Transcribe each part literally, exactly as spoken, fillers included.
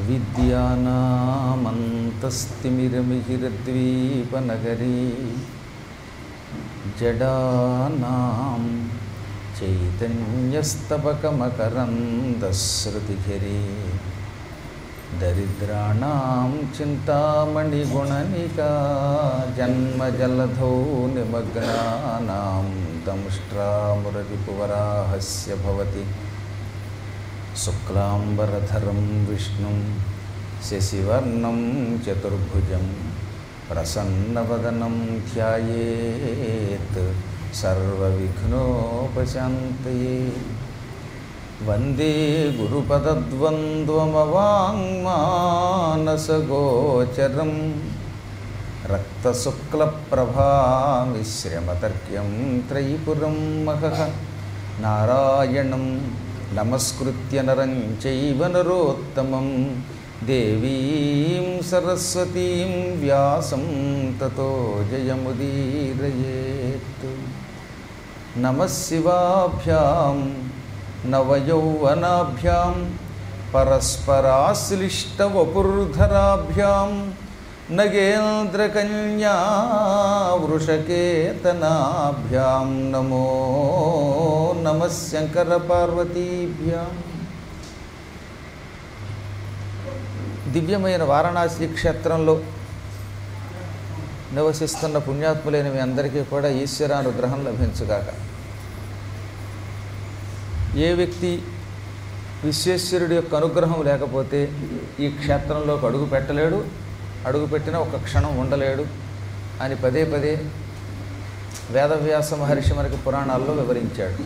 అవిద్యానామంతస్తిమిరమిహిరద్వీపనగరీ జడానాం చైతన్యస్తబకమకరందశ్రుతిఝరీ దరిద్రాణాం చింతామణిగుణనికా జన్మజలధౌ నిమగ్నానాం దంష్ట్రామురరిపువరాహస్య భవతి శుక్లాంబరధరం విష్ణుం శశివర్ణం చతుర్భుజం ప్రసన్నవదనం ధ్యాయేత్ సర్వవిఘ్నోపశాంతయే. వందే గురుపదద్వంద్వమవాంగ్మానసగోచరం రక్తశుక్లప్రభామిశ్రమతర్క్యం త్రైపురం మహః. నారాయణం నమస్కృత్య నరం చైవ నరోత్తమం దేవీం సరస్వతీం వ్యాసం తతో జయముదీరయేత్. నమః శివాభ్యాం నవయౌవనాభ్యాం పరస్పరాశ్లిష్టవపుర్ధరాభ్యాం నగేంద్రకన్యా వృషకేతనాభ్యాం నమో నమః శంకరపార్వతీభ్యాం. దివ్యమైన వారణాసి క్షేత్రంలో నివసిస్తున్న పుణ్యాత్ములైన మీ అందరికీ కూడా ఈశ్వరానుగ్రహం లభించుగాక. ఏ వ్యక్తి విశ్వేశ్వరుడి యొక్క అనుగ్రహం లేకపోతే ఈ క్షేత్రంలోకి అడుగు పెట్టలేడు, అడుగు పెట్టినా ఒక క్షణం ఉండలేడు అని పదే పదే వేదవ్యాస మహర్షి మనకి పురాణాల్లో వివరించాడు.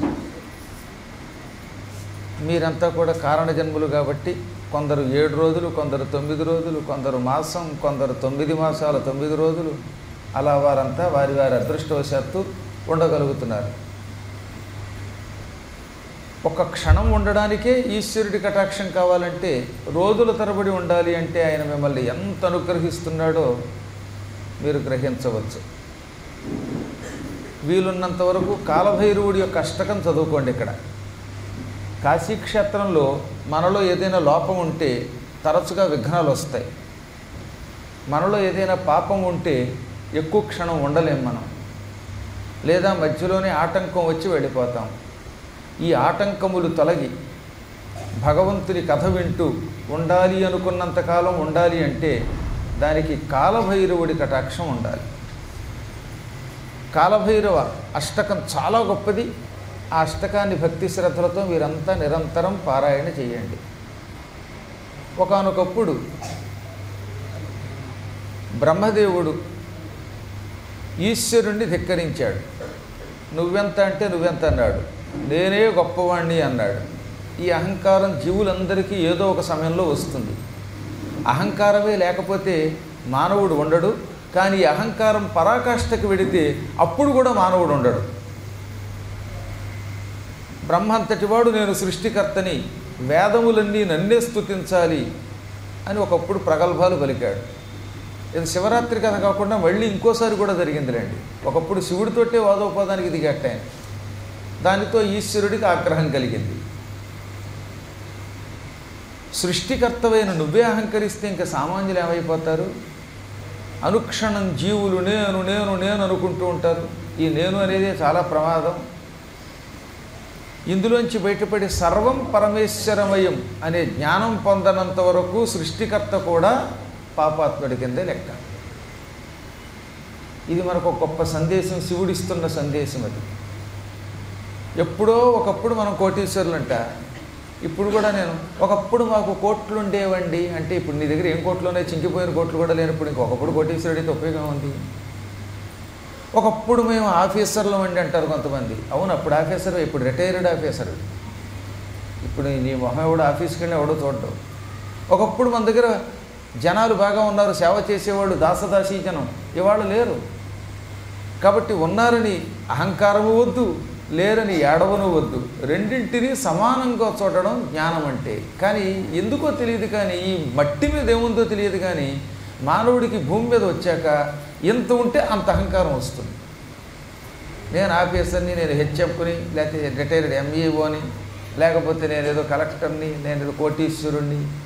మీరంతా కూడా కారణజన్ములు కాబట్టి కొందరు ఏడు రోజులు, కొందరు తొమ్మిది రోజులు, కొందరు మాసం, కొందరు తొమ్మిది మాసాల తొమ్మిది రోజులు, అలా వారంతా వారి వారి అదృష్టవశాత్తు ఉండగలుగుతున్నారు. ఒక క్షణం ఉండడానికే ఈశ్వరుడి కటాక్షం కావాలంటే రోజుల తరబడి ఉండాలి అంటే ఆయన మిమ్మల్ని ఎంత అనుగ్రహిస్తున్నాడో మీరు గ్రహించవచ్చు. వీలున్నంత వరకు కాలభైరవుడి యొక్క అష్టకం చదువుకోండి. ఇక్కడ కాశీక్షేత్రంలో మనలో ఏదైనా లోపం ఉంటే తరచుగా విఘ్నాలు వస్తాయి. మనలో ఏదైనా పాపం ఉంటే ఎక్కువ క్షణం ఉండలేం మనం, లేదా మధ్యలోనే ఆటంకం వచ్చి వెళ్ళిపోతాం. ఈ ఆటంకములు తొలగి భగవంతుని కథ వింటూ ఉండాలి అనుకున్నంతకాలం ఉండాలి అంటే దానికి కాలభైరవుడి కటాక్షం ఉండాలి. కాలభైరవ అష్టకం చాలా గొప్పది. ఆ అష్టకాన్ని భక్తి శ్రద్ధలతో మీరంతా నిరంతరం పారాయణ చేయండి. ఒకానొకప్పుడు బ్రహ్మదేవుడు ఈశ్వరుణ్ణి ధిక్కరించాడు. నువ్వెంత అంటే నువ్వెంత అన్నాడు. నేనే గొప్పవాణ్ణి అన్నాడు. ఈ అహంకారం జీవులందరికీ ఏదో ఒక సమయంలో వస్తుంది. అహంకారమే లేకపోతే మానవుడు ఉండడు. కానీ ఈ అహంకారం పరాకాష్ఠకి వెడితే అప్పుడు కూడా మానవుడు ఉండడు. బ్రహ్మంతటి వాడు నేను సృష్టికర్తని, వేదములన్నీ నన్నే స్తుతించాలి అని ఒకప్పుడు ప్రగల్భాలు పలికాడు. ఇది శివరాత్రి కథ కాకుండా మళ్ళీ ఇంకోసారి కూడా జరిగిందిలేండి. ఒకప్పుడు శివుడితోటే వాదోపాదానికి దిగట్టాయని, దానితో ఈశ్వరుడికి ఆగ్రహం కలిగింది. సృష్టికర్తవైన నువ్వే అహంకరిస్తే ఇంకా సామాన్యులు ఏమైపోతారు? అనుక్షణం జీవులు నేను నేను నేను అనుకుంటూ ఉంటారు. ఈ నేను అనేది చాలా ప్రమాదం. ఇందులోంచి బయటపడి సర్వం పరమేశ్వరమయం అనే జ్ఞానం పొందనంత వరకు సృష్టికర్త కూడా పాపాత్ముడి కిందే లెక్క. ఇది మనకు ఒక గొప్ప సందేశం, శివుడిస్తున్న సందేశం. అది ఎప్పుడో ఒకప్పుడు మనం కోటీశ్వరులంట. ఇప్పుడు కూడా నేను ఒకప్పుడు మాకు కోట్లు ఉండేవండి అంటే ఇప్పుడు నీ దగ్గర ఏం కోట్లునే చింకిపోయిన కోట్లు కూడా లేనప్పుడు ఇంకొకప్పుడు కోటీశ్వరుడు అయితే ఉపయోగం ఉంది. ఒకప్పుడు మేము ఆఫీసర్లు అండి అంటారు కొంతమంది. అవును, అప్పుడు ఆఫీసర్, ఇప్పుడు రిటైర్డ్ ఆఫీసర్. ఇప్పుడు నీ మొహం ఎవడు ఆఫీస్కి వెళ్ళి ఎవడో చూడడం. ఒకప్పుడు మన దగ్గర జనాలు బాగా ఉన్నారు, సేవ చేసేవాళ్ళు, దాసదాసీ జనం. ఇవాళ లేరు. కాబట్టి ఉన్నారని అహంకారము వద్దు, లేరని ఏడవను వద్దు. రెండింటినీ సమానంగా చూడడం జ్ఞానం అంటే. కానీ ఎందుకో తెలియదు, కానీ ఈ మట్టి మీద ఏముందో తెలియదు, కానీ మానవుడికి భూమి మీద వచ్చాక ఎంత ఉంటే అంత అహంకారం వస్తుంది. నేను ఆఫీసర్ని, నేను హెచ్ఎఫ్ని, లేకపోతే రిటైర్డ్ ఎంఈఓని, లేకపోతే నేను ఏదో కలెక్టర్ని, నేను ఏదో కోటీశ్వరుణ్ణి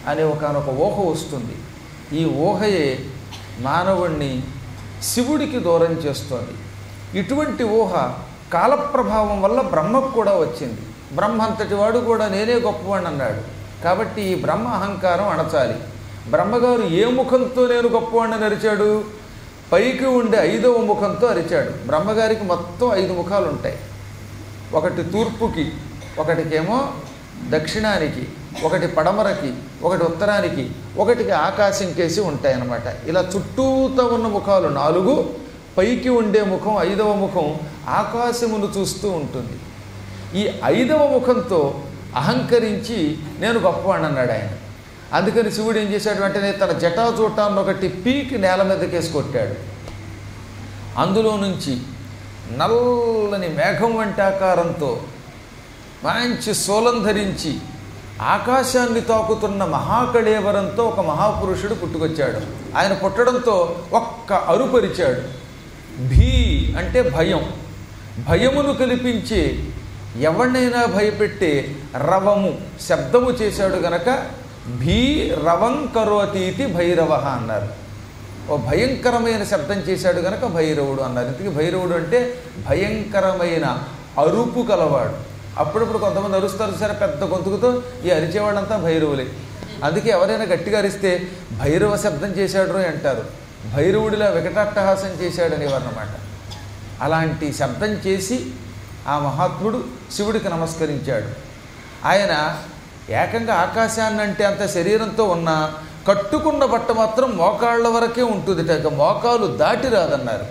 అనే ఒకనొక ఊహ వస్తుంది. ఈ ఊహయే మానవుణ్ణి శివుడికి దూరం చేస్తోంది. ఇటువంటి ఊహ కాలప్రభావం వల్ల బ్రహ్మకు కూడా వచ్చింది. బ్రహ్మ అంతటి వాడు కూడా నేనే గొప్పవాడిని అన్నాడు. కాబట్టి ఈ బ్రహ్మ అహంకారం అణచాలి. బ్రహ్మగారు ఏ ముఖంతో నేను గొప్పవాడిని అరిచాడు? పైకి ఉండే ఐదవ ముఖంతో అరిచాడు. బ్రహ్మగారికి మొత్తం ఐదు ముఖాలు ఉంటాయి. ఒకటి తూర్పుకి, ఒకటికేమో దక్షిణానికి, ఒకటి పడమరకి, ఒకటి ఉత్తరానికి, ఒకటికి ఆకాశం కేసి ఉంటాయన్నమాట. ఇలా చుట్టూతో ఉన్న ముఖాలు నాలుగు, పైకి ఉండే ముఖం ఐదవ ముఖం ఆకాశమును చూస్తూ ఉంటుంది. ఈ ఐదవ ముఖంతో అహంకరించి నేను గొప్పవాడిని అన్నాడు ఆయన. అందుకని శివుడు ఏం చేశాడు వెంటనే తన జటాజూటాన్ని ఒకటి పీకి నేల మీదకేసి కొట్టాడు. అందులో నుంచి నల్లని మేఘం వంటి ఆకారంతో మంచి సోలం ధరించి ఆకాశాన్ని తాకుతున్న మహాకళేవరంతో ఒక మహాపురుషుడు పుట్టుకొచ్చాడు. ఆయన పుట్టడంతో ఒక్క అరుపరిచాడు. భీ అంటే భయం, భయమును కల్పించే ఎవరినైనా భయపెట్టే రవము శబ్దము చేశాడు గనక భీ రవం కరోతీతి భైరవ అన్నారు. ఓ భయంకరమైన శబ్దం చేశాడు గనక భైరవుడు అన్నారు. ఇంతకీ భైరవుడు అంటే భయంకరమైన అరుపు కలవాడు. అప్పుడప్పుడు కొంతమంది అరుస్తారు సరే పెద్ద గొంతుకుతో, ఈ అరిచేవాళ్ళంతా భైరవులే. అందుకే ఎవరైనా గట్టిగా అరిస్తే భైరవ శబ్దం చేశాడు అంటారు. భైరవుడిలా వికటాట్టహాసం చేశాడనేవారన్నమాట. అలాంటి శబ్దం చేసి ఆ మహాత్ముడు శివుడికి నమస్కరించాడు. ఆయన ఏకంగా ఆకాశాన్ని అంటే అంత శరీరంతో ఉన్న కట్టుకున్న బట్ట మాత్రం మోకాళ్ళ వరకే ఉంటుంది. ఇక మోకాలు దాటి రాదన్నారు.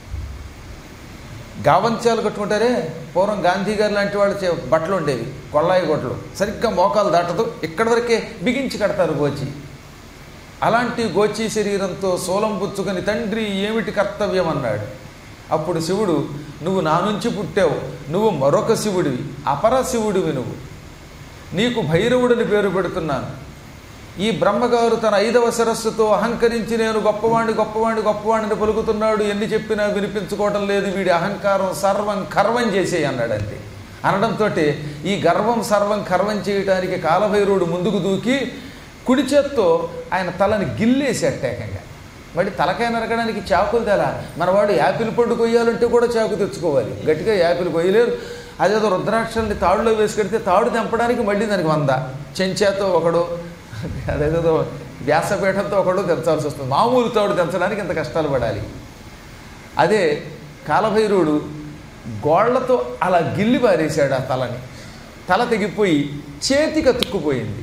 గావంత్యాలు కట్టుకుంటారే, పూర్వం గాంధీ గారు లాంటి వాళ్ళు చే బట్టలు ఉండేవి, కొళ్ళాయి గొట్టలు, సరిగ్గా మోకాలు దాటదు, ఇక్కడి వరకే బిగించి కడతారు గోచి. అలాంటి గోచి శరీరంతో సోలం పుచ్చుకొని తండ్రి ఏమిటి కర్తవ్యం అన్నాడు. అప్పుడు శివుడు, నువ్వు నా నుంచి పుట్టావు, నువ్వు మరొక శివుడివి, అపర శివుడివి నువ్వు, నీకు భైరవుడిని పేరు పెడుతున్నాను. ఈ బ్రహ్మగారు తన ఐదవ శిరస్సుతో అహంకరించి నేను గొప్పవాణ్ణి గొప్పవాణ్ణి గొప్పవాణ్ణి పలుకుతున్నాడు, ఎన్ని చెప్పినా వినిపించుకోవటం లేదు, వీడి అహంకారం సర్వం కర్వం చేసేయి అన్నాడు. అంతే అనడంతో ఈ గర్వం సర్వం కర్వం చేయటానికి కాలభైరవుడు ముందుకు దూకి కుడి చేత్తో ఆయన తలని గిల్లేసేటేకంగా. మరి తలకాయ నరకడానికి చాకులు తెల, మనవాడు యాపిల్ పండు కొయ్యాలంటే కూడా చాకు తెచ్చుకోవాలి, గట్టిగా యాపిల్ కొయ్యలేరు. అదేదో రుద్రాక్షల్ని తాడులో వేసుకెడితే తాడు తెంపడానికి మళ్ళీ దానికి వంద, చెంచాతో ఒకడు, అదేదో వ్యాసపీఠంతో ఒకడు తెంచాల్సి వస్తుంది. మామూలు తాడు తెంచడానికి ఇంత కష్టాలు పడాలి. అదే కాలభైరవుడు గోళ్లతో అలా గిల్లి పారేశాడు ఆ తలని. తల తెగిపోయి చేతికి అతుక్కుపోయింది.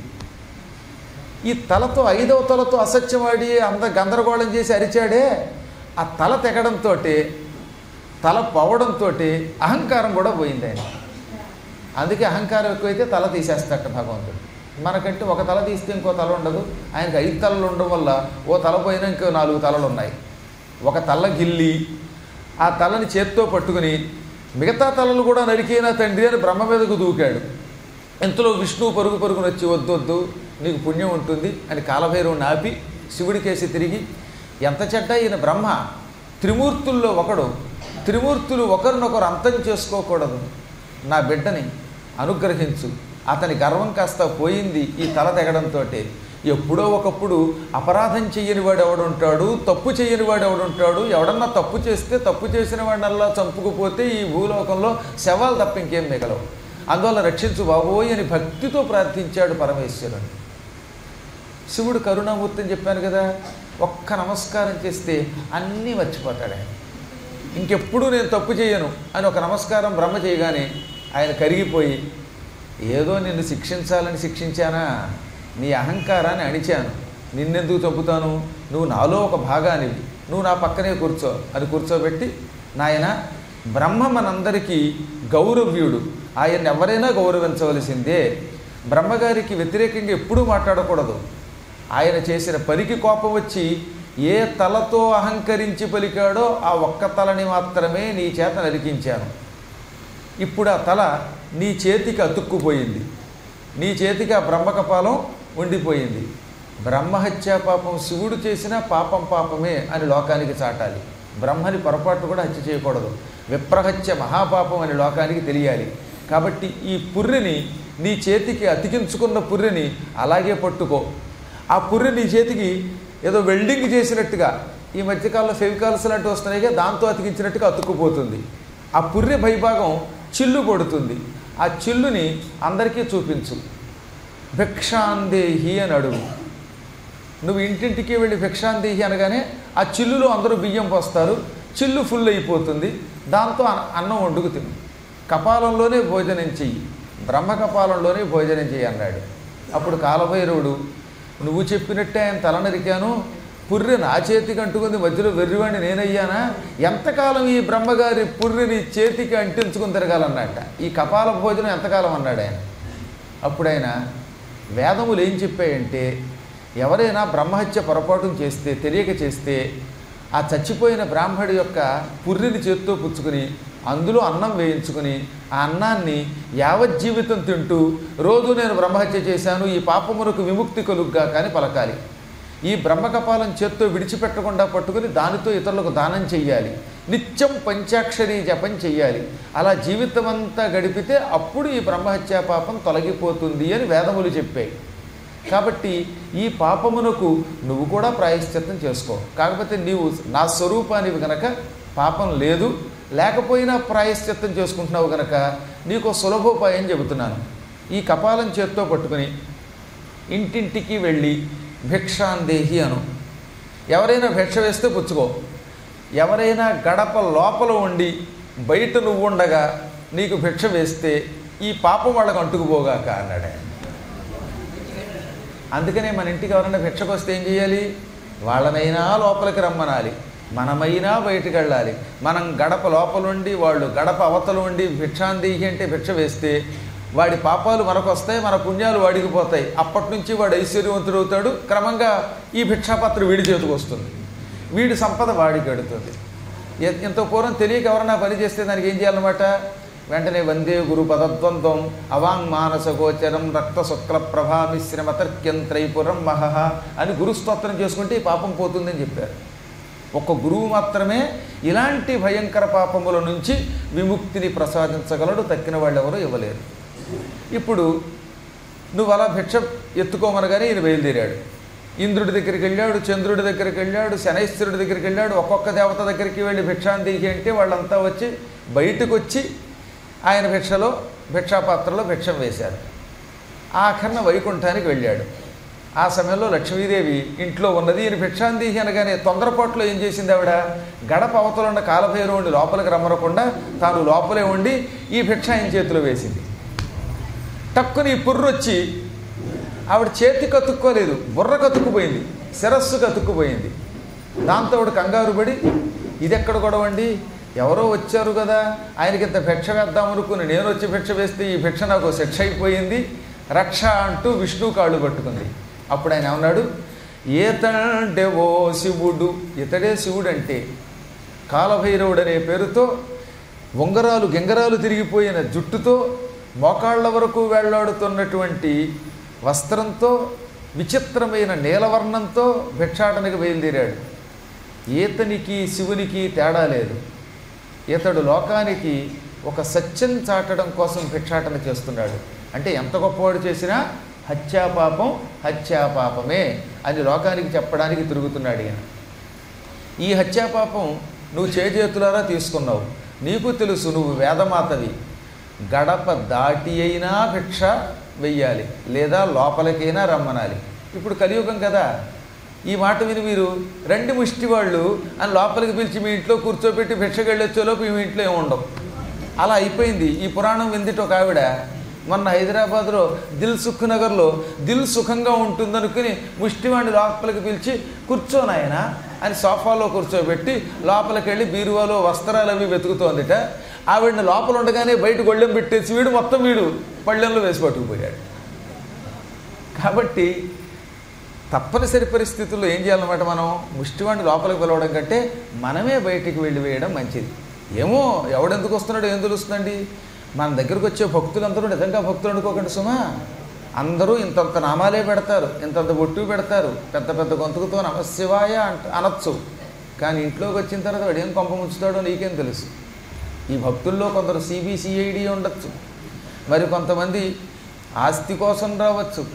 ఈ తలతో ఐదవ తలతో అసత్యవాడి అంత గందరగోళం చేసి అరిచాడే, ఆ తల తెగడంతో తల పోవడంతో అహంకారం కూడా పోయింది ఆయన. అందుకే అహంకారం ఎక్కువైతే తల తీసేస్తాట భగవంతుడు. మనకంటే ఒక తల తీస్తే ఇంకో తల ఉండదు, ఆయనకు ఐదు తలలు ఉండడం వల్ల ఓ తల పోయినా ఇంకో నాలుగు తలలు ఉన్నాయి. ఒక తల గిల్లి ఆ తలని చేత్తో పట్టుకుని మిగతా తలలు కూడా నరికేనా తండ్రి అని బ్రహ్మ మీదకు దూకాడు. ఇంతలో విష్ణువు పరుగు పరుగును వచ్చి వద్దు వద్దు నీకు పుణ్యం ఉంటుంది అని కాలభైరవుని ఆపి శివుడికేసి తిరిగి, ఎంత చెడ్డ ఈయన బ్రహ్మ, త్రిమూర్తుల్లో ఒకడు, త్రిమూర్తులు ఒకరినొకరు అంతం చేసుకోకూడదు, నా బిడ్డని అనుగ్రహించు, అతని గర్వం కాస్త పోయింది ఈ తల తెగడంతో. ఎప్పుడో ఒకప్పుడు అపరాధం చెయ్యని వాడు ఎవడుంటాడు, తప్పు చెయ్యని వాడు ఎవడుంటాడు, ఎవడన్నా తప్పు చేస్తే తప్పు చేసిన వాడినల్లా చంపుకుపోతే ఈ భూలోకంలో శవాలు తప్ప ఇంకేం మిగలవు, అందువల్ల రక్షించు బాబోయ్ అని భక్తితో ప్రార్థించాడు పరమేశ్వరుని. శివుడు కరుణామూర్తి అని చెప్పాను కదా, ఒక్క నమస్కారం చేస్తే అన్నీ మర్చిపోతాడు ఆయన. ఇంకెప్పుడు నేను తప్పు చేయను అని ఒక నమస్కారం బ్రహ్మ చేయగానే ఆయన కరిగిపోయి, ఏదో నిన్ను శిక్షించాలని శిక్షించానా, నీ అహంకారాన్ని అణిచాను, నిన్నెందుకు చంపుతాను, నువ్వు నాలో ఒక భాగానివి, నువ్వు నా పక్కనే కూర్చో అని కూర్చోబెట్టి, నాయన బ్రహ్మ మనందరికీ గౌరవ్యుడు, ఆయన్ని ఎవరైనా గౌరవించవలసిందే, బ్రహ్మగారికి వ్యతిరేకంగా ఎప్పుడూ మాట్లాడకూడదు, ఆయన చేసిన పనికి కోపం వచ్చి ఏ తలతో అహంకరించి పలికాడో ఆ ఒక్క తలని మాత్రమే నీ చేత నరికించాను. ఇప్పుడు ఆ తల నీ చేతికి అతుక్కుపోయింది, నీ చేతికి ఆ బ్రహ్మకపాలం ఉండిపోయింది. బ్రహ్మహత్యా పాపం శివుడు చేసిన పాపం పాపమే అని లోకానికి చాటాలి. బ్రహ్మని పొరపాటు కూడా హత్య చేయకూడదు, విప్రహత్య మహాపాపం అని లోకానికి తెలియాలి. కాబట్టి ఈ పుర్రెని, నీ చేతికి అతికించుకున్న పుర్రెని అలాగే పట్టుకో, ఆ పుర్రె నీ చేతికి ఏదో వెల్డింగ్ చేసినట్టుగా, ఈ మధ్యకాలంలో ఫెవికాల్స్ లాంటివి వస్తున్నాయిగా, దాంతో అతికించినట్టుగా అతుక్కుపోతుంది. ఆ పుర్రె పైభాగం చిల్లు పడుతుంది. ఆ చిల్లుని అందరికీ చూపించు. భిక్షాందేహి అని అడుగు. నువ్వు ఇంటింటికి వెళ్ళి భిక్షాందేహి అనగానే ఆ చిల్లులో అందరూ బియ్యం పోస్తారు. చిల్లు ఫుల్ అయిపోతుంది. దాంతో అన్నం వండుకు తిను. కపాలంలోనే భోజనం చెయ్యి, బ్రహ్మ కపాలంలోనే భోజనం చెయ్యి అన్నాడు. అప్పుడు కాలభైరవుడు, నువ్వు చెప్పినట్టే ఆయన తల నరికాను, పుర్రె నా చేతికి అంటుకుంది, మధ్యలో వెర్రివాణ్ణి నేనయ్యానా? ఎంతకాలం ఈ బ్రహ్మగారి పుర్రెని చేతికి అంటించుకుని తిరగాలన్నట్ట. ఈ కపాల భోజనం ఎంతకాలం అన్నాడు ఆయన. అప్పుడు ఆయన, వేదములు ఏం చెప్పాయంటే, ఎవరైనా బ్రహ్మహత్య పొరపాటును చేస్తే, తెలియక చేస్తే, ఆ చచ్చిపోయిన బ్రాహ్మడి యొక్క పుర్రెని చేత్తో పుచ్చుకుని అందులో అన్నం వేయించుకుని ఆ అన్నాన్ని యావజ్జీవితం తింటూ రోజు నేను బ్రహ్మహత్య చేశాను, ఈ పాపమునకు విముక్తి కలుగ్గా కానీ పలకాలి. ఈ బ్రహ్మకపాలం చేత్తో విడిచిపెట్టకుండా పట్టుకుని దానితో ఇతరులకు దానం చెయ్యాలి. నిత్యం పంచాక్షరీ జపం చెయ్యాలి. అలా జీవితం అంతా గడిపితే అప్పుడు ఈ బ్రహ్మహత్యా పాపం తొలగిపోతుంది అని వేదములు చెప్పాయి. కాబట్టి ఈ పాపమునకు నువ్వు కూడా ప్రాయశ్చిత్తం చేసుకో. కాకపోతే నీవు నా స్వరూపానివి కనుక పాపం లేదు, లేకపోయినా ప్రాయశ్చిత్తం చేసుకుంటున్నావు కనుక నీకు సులభోపాయం చెబుతున్నాను. ఈ కపాలం చేత్తో పట్టుకుని ఇంటింటికి వెళ్ళి భిక్షాందేహి అను. ఎవరైనా భిక్ష వేస్తే పుచ్చుకో. ఎవరైనా గడప లోపల ఉండి బయట నువ్వు ఉండగా నీకు భిక్ష వేస్తే ఈ పాపం వాళ్ళకు అంటుకుపోగాక అన్నాడు. అందుకనే మన ఇంటికి ఎవరైనా భిక్షకు వస్తే ఏం చేయాలి? వాళ్ళనైనా లోపలికి రమ్మనాలి, మనమైనా బయటికి వెళ్ళాలి. మనం గడప లోపల ఉండి వాళ్ళు గడప అవతల ఉండి భిక్షాందేహి అంటే భిక్ష వేస్తే వాడి పాపాలు మనకు వస్తాయి, మన పుణ్యాలు వాడికి పోతాయి. అప్పటి నుంచి వాడు ఐశ్వర్యవంతుడు అవుతాడు. క్రమంగా ఈ భిక్షాపత్ర వీడి చేతికి వస్తుంది, వీడి సంపద వాడికి ఎడుతుంది. ఇంత పూర్వం తెలియక ఎవరన్నా పని చేస్తే దానికి ఏం చేయాలన్నమాట? వెంటనే వందే గురు పదద్వంద్వం అవాంగ్ మానస గోచరం రక్త శుక్ల ప్రభామిశ్రమతర్క్యం త్రైపురం మహహ అని గురుస్తోత్రం చేసుకుంటే ఈ పాపం పోతుందని చెప్పారు. ఒక్క గురువు మాత్రమే ఇలాంటి భయంకర పాపముల నుంచి విముక్తిని ప్రసాదించగలడు. తక్కిన వాళ్ళు ఎవరూ ఇవ్వలేరు. ఇప్పుడు నువ్వు అలా భిక్ష ఎత్తుకోమనగానే ఈయన బయలుదేరాడు. ఇంద్రుడి దగ్గరికి వెళ్ళాడు, చంద్రుడి దగ్గరికి వెళ్ళాడు, శనైశ్వరుడి దగ్గరికి వెళ్ళాడు. ఒక్కొక్క దేవత దగ్గరికి వెళ్ళి భిక్షాందేహి అంటే వాళ్ళంతా వచ్చి బయటకు వచ్చి ఆయన భిక్షలో భిక్షాపాత్రలో భిక్షం వేశారు. ఆఖరణ వైకుంఠానికి వెళ్ళాడు. ఆ సమయంలో లక్ష్మీదేవి ఇంట్లో ఉన్నది. ఈయన భిక్షాందేహి అనగానే తొందరపాట్లో ఏం చేసింది ఆవిడ? గడప అవతల ఉన్న కాలభైరవుని లోపలికి రమ్మనకుండా తాను లోపలే ఉండి ఈ భిక్ష ఆయన చేతిలో వేసింది. టక్కుని ఈ పుర్రు వచ్చి ఆవిడ చేతి కతుక్కోలేదు, బుర్ర కతుక్కుపోయింది, శిరస్సు కతుక్కుపోయింది. దాంతో ఆవిడ కంగారు పడి, ఇది ఎక్కడ గొడవండి, ఎవరో వచ్చారు కదా, ఆయనకి ఇంత భిక్ష వేద్దామనుకుని నేను వచ్చి భిక్ష వేస్తే ఈ భిక్ష నాకు శిక్ష అయిపోయింది, రక్ష అంటూ విష్ణు కాళ్ళు పట్టుకుంది. అప్పుడు ఆయన ఏమన్నాడు? ఏతండే ఓ శివుడు, ఇతడే శివుడు అంటే కాలభైరవుడు అనే పేరుతో ఉంగరాలు గింగరాలు తిరిగిపోయిన జుట్టుతో మోకాళ్ళ వరకు వేళ్లాడుతున్నటువంటి వస్త్రంతో విచిత్రమైన నీలవర్ణంతో భిక్షాటనకి బయలుదేరాడు. ఈతనికి శివునికి తేడా లేదు. ఇతడు లోకానికి ఒక సత్యం చాటడం కోసం భిక్షాటన చేస్తున్నాడు. అంటే ఎంత గొప్పవాడు చేసినా హత్యాపాపం హత్యాపాపమే అని లోకానికి చెప్పడానికి తిరుగుతున్నాడు ఈయన. ఈ హత్యాపాపం నువ్వు చేజేతులారా తీసుకున్నావు. నీకు తెలుసు నువ్వు వేదమాతవి. గడప దాటి అయినా భిక్ష వెయ్యాలి, లేదా లోపలికైనా రమ్మనాలి. ఇప్పుడు కలియుగం కదా, ఈ మాట విని మీరు రెండు ముష్టి వాళ్ళు అని లోపలికి పిలిచి మీ ఇంట్లో కూర్చోబెట్టి భిక్షకి వెళ్ళొచ్చేలోపు మీ ఇంట్లో ఏమి ఉండవు. అలా అయిపోయింది. ఈ పురాణం విందిట ఒక ఆవిడ మొన్న హైదరాబాద్లో దిల్ సుఖ్ నగర్లో దిల్ సుఖంగా ఉంటుందనుకుని ముష్టివాడిని లోపలికి పిలిచి కూర్చోనాయన అని సోఫాలో కూర్చోబెట్టి లోపలికి వెళ్ళి బీరువాలో వస్త్రాలు అవి వెతుకుతోందిట. ఆవిడని లోపల ఉండగానే బయట గొళ్ళెం పెట్టేసి వీడు మొత్తం వీడు పళ్ళెంలో వేసి పట్టుకుపోయాడు. కాబట్టి తప్పనిసరి పరిస్థితుల్లో ఏం చేయాలన్నమాట? మనం ముష్టివాడిని లోపలికి పిలవడం కంటే మనమే బయటికి వెళ్ళి వేయడం మంచిది. ఏమో ఎవడెందుకు వస్తున్నాడో ఏం తెలుస్తుందండి. మన దగ్గరకు వచ్చే భక్తులందరూ నిజంగా భక్తులు అనుకోకండి సుమా. అందరూ ఇంతంత నామాలే పెడతారు, ఇంతంత బొట్టు పెడతారు, పెద్ద పెద్ద గొంతుకుతో నమశివాయ అంట అనొచ్చు. కానీ ఇంట్లోకి వచ్చిన తర్వాత వాడు ఏం కొంప ముంచుతాడో నీకేం తెలుసు. ఈ భక్తుల్లో కొందరు సిబిసిఐడి ఉండొచ్చు, మరి కొంతమంది ఆస్తి కోసం రావచ్చు,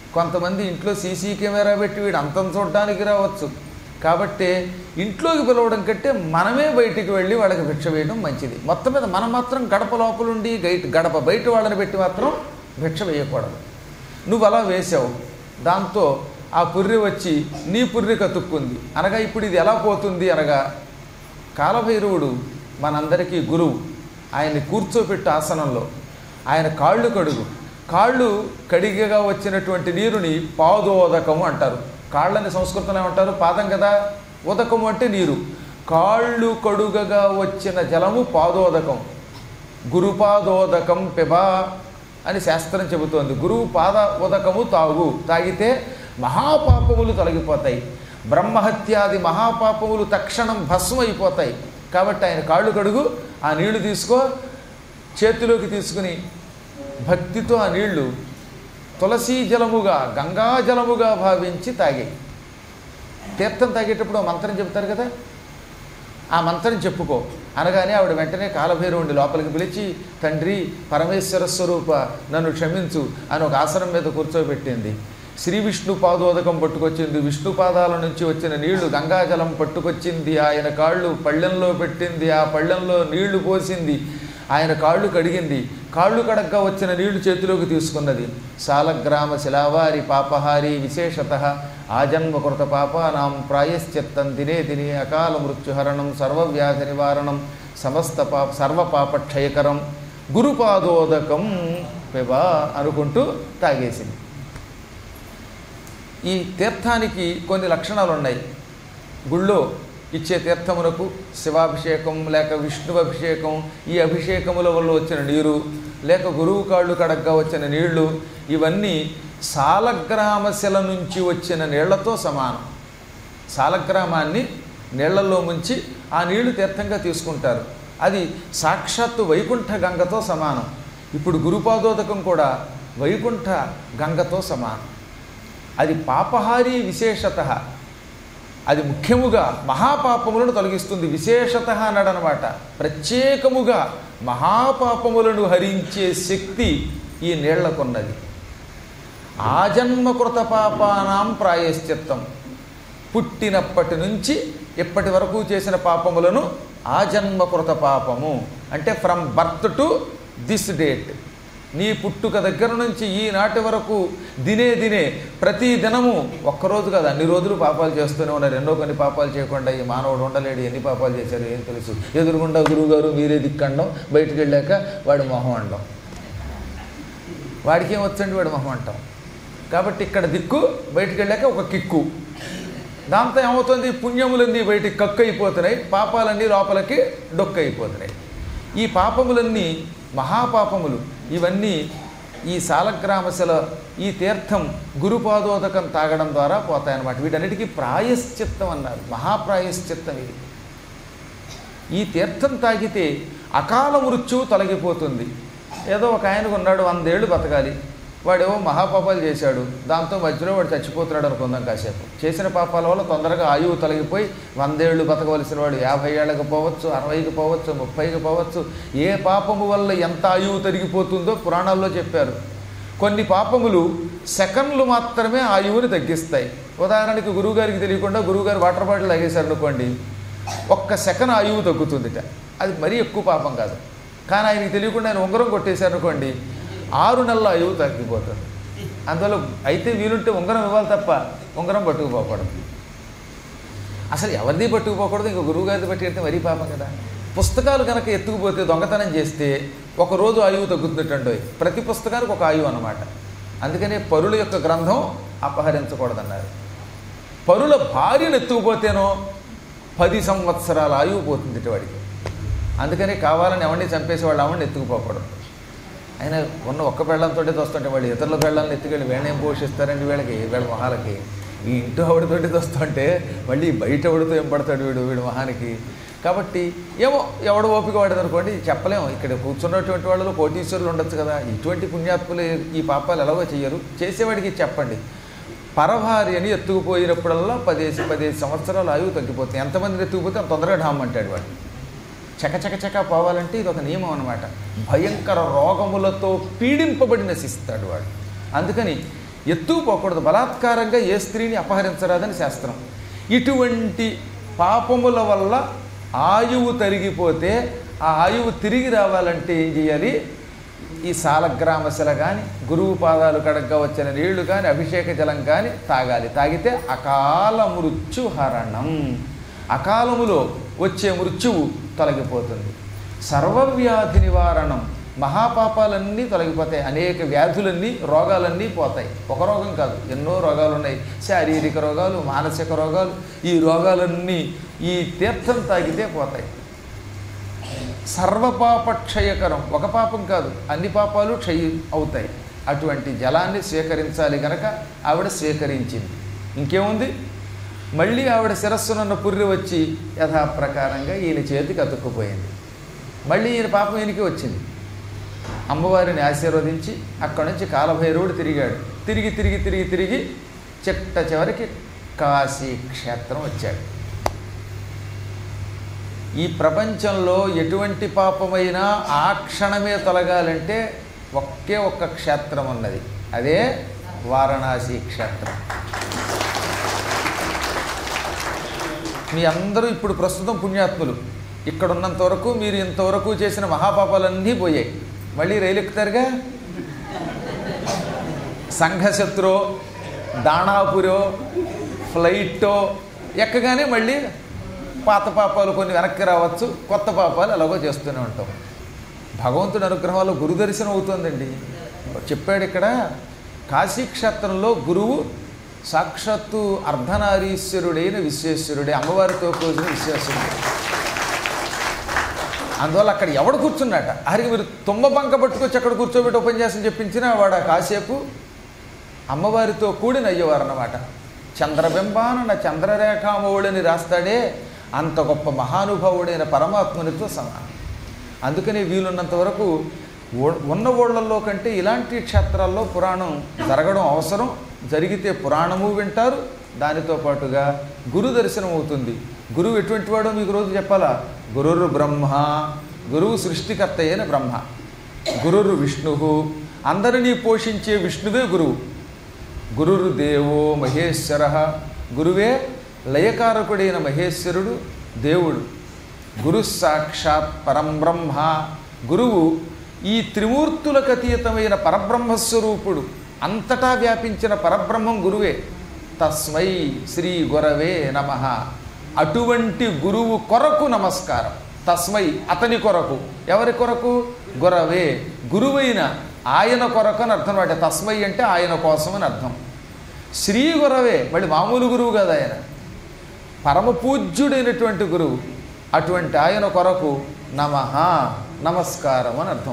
కొంతమంది ఇంట్లో సీసీ కెమెరా పెట్టి వీడు అంతం చూడడానికి రావచ్చు. కాబట్టి ఇంట్లోకి పిలవడం కంటే మనమే బయటికి వెళ్ళి వాళ్ళకి భిక్ష వేయడం మంచిది. మొత్తం మీద మనం మాత్రం గడప లోపలుండి గైట్ గడప బయట వాళ్ళని పెట్టి మాత్రం భిక్ష వేయకూడదు. నువ్వు అలా వేసావు, దాంతో ఆ పుర్రి వచ్చి నీ పుర్రి కతుక్కుంది అనగా ఇప్పుడు ఇది ఎలా పోతుంది అనగా, కాలభైరవుడు మనందరికీ గురువు. ఆయన్ని కూర్చోపెట్టు ఆసనంలో ఆయన కాళ్ళు కడుగు. కాళ్ళు కడిగగా వచ్చినటువంటి నీరుని పాదోదకము అంటారు. కాళ్ళని సంస్కృతంలో ఏమంటారు? పాదం కదా, ఉదకము అంటే నీరు. కాళ్ళు కడుగగా వచ్చిన జలము పాదోదకం. గురుపాదోదకం పిబా అని శాస్త్రం చెబుతోంది. గురువు పాద ఉదకము తాగు. తాగితే మహాపాపములు తొలగిపోతాయి. బ్రహ్మహత్యాది మహాపాపములు తక్షణం భస్మం అయిపోతాయి. కాబట్టి ఆయన కాళ్ళు కడుగు, ఆ నీళ్లు తీసుకో, చేతిలోకి తీసుకుని భక్తితో ఆ నీళ్లు తులసీ జలముగా గంగాజలముగా భావించి తాగే. తీర్థం తాగేటప్పుడు మంత్రం చెప్తారు కదా, ఆ మంత్రం చెప్పుకో అనగానే ఆవిడ వెంటనే కాలభైరవుడిని లోపలికి పిలిచి, తండ్రి పరమేశ్వర స్వరూప నన్ను క్షమించు అని ఒక ఆసనం మీద కూర్చోబెట్టింది. శ్రీ విష్ణు పాదోదకం పట్టుకొచ్చింది. విష్ణు పాదాల నుంచి వచ్చిన నీళ్లు గంగాజలం పట్టుకొచ్చింది. ఆయన కాళ్ళు పళ్ళెంలో పెట్టింది. ఆ పళ్ళెంలో నీళ్లు పోసింది. ఆయన కాళ్ళు కడిగింది. కాళ్ళు కడగ్గా వచ్చిన నీళ్లు చేతిలోకి తీసుకున్నది. సాలగ్రామ శిలావారి పాపహారి విశేషత ఆజన్మకృత పాపానాం ప్రాయశ్చిత్తం దినే దినే అకాల మృత్యుహరణం సర్వవ్యాధి నివారణం సమస్త పాప సర్వపాపక్షయకరం గురుపాదోదకం పిబా అనుకుంటూ తాగేసింది. ఈ తీర్థానికి కొన్ని లక్షణాలు ఉన్నాయి. గుళ్ళో ఇచ్చే తీర్థమునకు శివాభిషేకం లేక విష్ణు అభిషేకం, ఈ అభిషేకముల వల్ల వచ్చిన నీరు లేక గురువు కాళ్ళు కడగ్గా వచ్చిన నీళ్లు, ఇవన్నీ సాలగ్రామశిల నుంచి వచ్చిన నీళ్లతో సమానం. సాలగ్రామాన్ని నీళ్లలో ముంచి ఆ నీళ్లు తీర్థంగా తీసుకుంటారు. అది సాక్షాత్తు వైకుంఠ గంగతో సమానం. ఇప్పుడు గురుపాదోదకం కూడా వైకుంఠ గంగతో సమానం. అది పాపహారి విశేషత. అది ముఖ్యముగా మహాపాపములను తొలగిస్తుంది. విశేషత అన్నాడనమాట. ప్రత్యేకముగా మహాపాపములను హరించే శక్తి ఈ నీళ్లకున్నది. ఆజన్మకృత పాపానాం ప్రాయశ్చిత్తం. పుట్టినప్పటి నుంచి ఇప్పటి వరకు చేసిన పాపములను ఆజన్మకృత పాపము అంటే from birth to this date, నీ పుట్టుక దగ్గర నుంచి ఈనాటి వరకు దినే దినే ప్రతి దినము ఒక్కరోజు కాదు అన్ని రోజులు పాపాలు చేస్తూనే ఉన్నారు. ఎన్నో కొన్ని పాపాలు చేయకుండా ఈ మానవుడు ఉండలేడు. ఎన్ని పాపాలు చేశారు ఏం తెలుసు. ఎదురుగుండా గురువుగారు మీరే దిక్కండం, బయటికి వెళ్ళాక వాడి మొహం అండం. వాడికి ఏం వచ్చండి వాడి మొహం అంటాం. కాబట్టి ఇక్కడ దిక్కు, బయటికి వెళ్ళాక ఒక కిక్కు. దాంతో ఏమవుతుంది? పుణ్యములన్నీ బయటికి కక్కు అయిపోతున్నాయి, పాపాలన్నీ లోపలికి డొక్కు అయిపోతున్నాయి. ఈ పాపములన్నీ మహాపాపములు. ఇవన్నీ ఈ సాలగ్రామశిల ఈ తీర్థం గురుపాదోదకం తాగడం ద్వారా పోతాయన్నమాట. వీటన్నిటికీ ప్రాయశ్చిత్తం అన్నారు. మహాప్రాయశ్చిత్తం ఇది. ఈ తీర్థం తాగితే అకాల మృత్యువు తొలగిపోతుంది. ఏదో ఒక ఆయనకు ఉన్నాడు, వందేళ్ళు బతకాలి, వాడేవో మహాపాపాలు చేశాడు, దాంతో మధ్యలో వాడు చచ్చిపోతున్నాడు అనుకుందాం. కాసేపు చేసిన పాపాల వల్ల తొందరగా ఆయువు తొలగిపోయి వందేళ్ళు బతకవలసిన వాడు యాభై ఏళ్ళకి పోవచ్చు, అరవైకి పోవచ్చు, ముప్పైకి పోవచ్చు. ఏ పాపము వల్ల ఎంత ఆయువు తరిగిపోతుందో పురాణాల్లో చెప్పారు. కొన్ని పాపములు సెకండ్లు మాత్రమే ఆయువుని తగ్గిస్తాయి. ఉదాహరణకి గురువుగారికి తెలియకుండా గురువుగారు వాటర్ బాటిల్ తాగేశారు అనుకోండి, ఒక్క సెకండ్ ఆయువు తగ్గుతుందిట. అది మరీ ఎక్కువ పాపం కాదు. కానీ ఆయనకి తెలియకుండా ఆయన ఉంగరం కొట్టేశారు అనుకోండి, ఆరు నెలల ఆయువు తగ్గిపోతుంది. అందువల్ల అయితే వీలుంటే ఉంగరం ఇవ్వాలి తప్ప ఉంగరం పట్టుకుపోకూడదు. అసలు ఎవరిది పట్టుకుపోకూడదు, ఇంకో గురువుగారిది పట్టి వెళ్తే మరీ పాపం కదా. పుస్తకాలు కనుక ఎత్తుకుపోతే దొంగతనం చేస్తే ఒకరోజు ఆయువు తగ్గుతున్నట్టు. ప్రతి పుస్తకానికి ఒక ఆయువు అన్నమాట. అందుకనే పరుల యొక్క గ్రంథం అపహరించకూడదన్నారు. పరుల భార్యను ఎత్తుకుపోతేనో పది సంవత్సరాల ఆయువు పోతుంది వాడికి. అందుకనే కావాలని ఎవరిని చంపేసేవాళ్ళు ఎవరిని ఎత్తుకుపోకూడదు. ఆయన ఉన్న ఒక్క పెళ్ళంతో వస్తుంటే వాళ్ళు ఇతరుల పెళ్ళాలను ఎత్తుకెళ్ళి వీళ్ళేం పోషిస్తారండి వీళ్ళకి, వీళ్ళ మొహాలకి. ఈ ఇంటి ఆవిడతోటి వస్తుంటే మళ్ళీ బయట ఆవిడతో ఏం పడతాడు వీడు వీడు మొహానికి. కాబట్టి ఏమో ఎవడు ఓపిక వాడేది అనుకోండి, చెప్పలేము. ఇక్కడ కూర్చున్నటువంటి వాళ్ళలో కోటీశ్వరులు ఉండొచ్చు కదా. ఇటువంటి పుణ్యాత్ములు ఈ పాపాలు ఎలాగో చెయ్యరు. చేసేవాడికి చెప్పండి. పరభార్యని ఎత్తుకుపోయినప్పుడల్లా పదేసి పదిహేను సంవత్సరాలు ఆయువు తగ్గిపోతుంది. ఎంతమందిని ఎత్తుకుపోతే అంత తొందరగా ఢామ్ అంటాడు వాడు. చకచకచక పోవాలంటే ఇది ఒక నియమం అన్నమాట. భయంకర రోగములతో పీడింపబడి నశిస్తాడు వాడు. అందుకని ఎత్తుకుపోకూడదు, బలాత్కారంగా ఏ స్త్రీని అపహరించరాదని శాస్త్రం. ఇటువంటి పాపముల వల్ల ఆయువు తరిగిపోతే ఆ ఆయువు తిరిగి రావాలంటే ఏం చేయాలి? ఈ సాలగ్రామశిల కానీ, గురువు పాదాలు కడగ్గా వచ్చిన నీళ్లు కానీ, అభిషేక జలం కానీ తాగాలి. తాగితే అకాల మృత్యుహరణం, అకాలములో వచ్చే మృత్యువు తొలగిపోతుంది. సర్వవ్యాధి నివారణం, మహాపాపాలన్నీ తొలగిపోతాయి. అనేక వ్యాధులన్నీ, రోగాలన్నీ పోతాయి. ఒక రోగం కాదు, ఎన్నో రోగాలు ఉన్నాయి. శారీరక రోగాలు, మానసిక రోగాలు. ఈ రోగాలన్నీ ఈ తీర్థం తాగితే పోతాయి. సర్వపాపక్షయకరం, ఒక పాపం కాదు, అన్ని పాపాలు క్షయ అవుతాయి. అటువంటి జలాన్ని స్వీకరించాలి గనక ఆవిడ స్వీకరించింది. ఇంకేముంది? మళ్ళీ ఆవిడ శిరస్సునున్న పుర్రి వచ్చి యథాప్రకారంగా ఈయన చేతికి అతుక్కుపోయింది. మళ్ళీ ఈయన పాపం ఈయనకి వచ్చింది. అమ్మవారిని ఆశీర్వదించి అక్కడి నుంచి కాలభైరవుడు తిరిగాడు. తిరిగి తిరిగి తిరిగి తిరిగి చిట్ట చివరికి కాశీ క్షేత్రం వచ్చాడు. ఈ ప్రపంచంలో ఎటువంటి పాపమైనా ఆ క్షణమే తొలగాలంటే ఒకే ఒక్క క్షేత్రం ఉన్నది, అదే వారణాసి క్షేత్రం. మీ అందరూ ఇప్పుడు ప్రస్తుతం పుణ్యాత్ములు. ఇక్కడ ఉన్నంత వరకు మీరు ఇంతవరకు చేసిన మహాపాపాలన్నీ పోయాయి. మళ్ళీ రైలు ఎక్కుతారుగా. సంఘశత్రో, దాణాపురో, ఫ్లైటో ఎక్కగానే మళ్ళీ పాత పాపాలు కొన్ని వెనక్కి రావచ్చు, కొత్త పాపాలు ఎలాగో చేస్తూనే ఉంటాం. భగవంతుడి అనుగ్రహం వల్ల గురు దర్శనం అవుతుందండి. చెప్పాడు ఇక్కడ కాశీక్షేత్రంలో గురువు సాక్షాత్తు అర్ధనారీశ్వరుడైన విశ్వేశ్వరుడే, అమ్మవారితో కూర్చుని విశ్వేశ్వరుడు. అందువల్ల అక్కడ ఎవడు కూర్చున్నట, అరికి మీరు తుమ్మ బంక పట్టుకొచ్చి అక్కడ కూర్చోబెట్టి ఉపన్యాసం చెప్పించినా వాడు కాసేపు అమ్మవారితో కూడిన అయ్యేవారు అన్నమాట. చంద్రబింబాన చంద్రరేఖామౌళిని రాస్తాడే, అంత గొప్ప మహానుభావుడైన పరమాత్మునితో సమానం. అందుకని వీలున్నంత వరకు ఉన్న ఊళ్ళల్లో కంటే ఇలాంటి క్షేత్రాల్లో పురాణం జరగడం అవసరం. జరిగితే పురాణము వింటారు, దానితో పాటుగా గురు దర్శనం అవుతుంది. గురువు ఎటువంటి వాడో మీకు రోజు చెప్పాలా? గురురు బ్రహ్మ, గురువు సృష్టికర్త అయిన బ్రహ్మ. గురురు విష్ణు, అందరినీ పోషించే విష్ణువే గురువు. గురురు దేవో మహేశ్వర, గురువే లయకారకుడైన మహేశ్వరుడు దేవుడు. గురు సాక్షాత్ పరంబ్రహ్మ, గురువు ఈ త్రిమూర్తులకు అతీతమైన పరబ్రహ్మస్వరూపుడు, అంతటా వ్యాపించిన పరబ్రహ్మం గురువే. తస్మై శ్రీ గురవే నమః. అటువంటి గురువు కొరకు నమస్కారం. తస్మై, అతని కొరకు. ఎవరి కొరకు? గురవే, గురువైన ఆయన కొరకు అని అర్థం. వాటి తస్మై అంటే ఆయన కోసం అని అర్థం. శ్రీ గురవే, మళ్ళీ మామూలు గురువు కాదు, ఆయన పరమ పూజ్యుడైనటువంటి గురువు. అటువంటి ఆయన కొరకు నమః, నమస్కారం అని అర్థం.